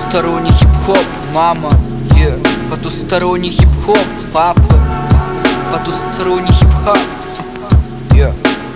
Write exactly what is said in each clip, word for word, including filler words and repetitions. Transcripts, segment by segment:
Потусторонний хип-хоп, мама, yeah. Потусторонний хип-хоп, папа. Потусторонний хип-хоп, yeah.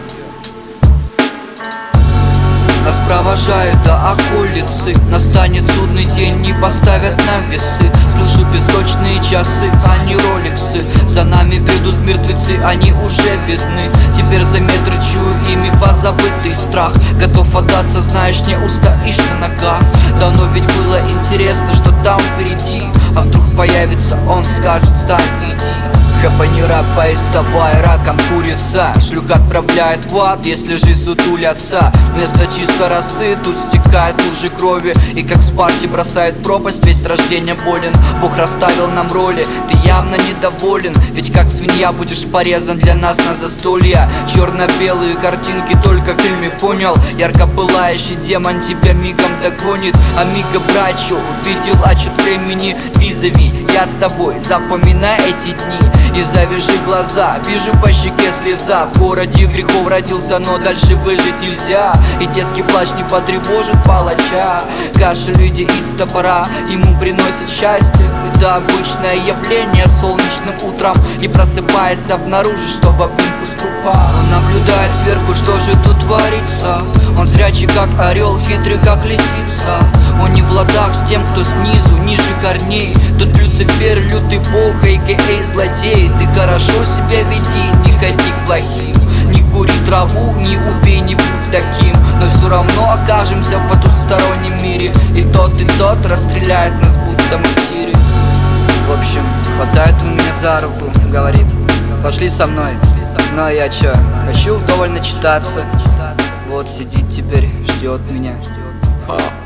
Нас провожают до околицы. Настанет судный день, не поставят нам весы. Слышу песочные часы, а не роликсы. За нами придут мертвецы, они уже видны. Теперь за метры чую ими позабытый страх. Готов отдаться, знаешь, не устоишь на ногах. Давно ведь было интересно, что там впереди. А вдруг появится он, скажет: стань, иди. Хэпа не рэпа, иставай раком курица. Шлюх отправляет в ад, если жизнь сутулятся. Вместо чистой росы тут стекает лужи крови. И как в Спарте бросает в пропасть, ведь с рождения болен. Бог расставил нам роли, ты явно недоволен. Ведь как свинья будешь порезан для нас на застолье. Черно-белые картинки только в фильме понял. Ярко пылающий демон тебя мигом догонит. Амиго брачу, увидел отчет времени. Визави, я с тобой, запоминай эти дни. И завяжи глаза, вижу по щеке слеза. В городе грехов родился, но дальше выжить нельзя. И детский плач не потревожит палача. Кашель в виде из топора ему приносит счастье. Это обычное явление солнечным утром. И просыпаясь, обнаружишь, что в обнимку с трупа. Он наблюдает сверху, что же тут творится. Он зрячий, как орел, хитрый, как лисица. Он не в ладах с тем, кто снизу, ниже корней. Тут Люцифер, лютый бог, а ка а злодей. Ты хорошо себя веди, не ходи к плохим. Не кури траву, не убей, не будь таким. Но все равно окажемся в потустороннем мире. И тот, и тот расстреляет нас, будто мы в тире. В общем, хватает он меня за руку, говорит: пошли со мной. Ну а я чё, хочу вдоволь начитаться. Вот сидит теперь, ждет меня.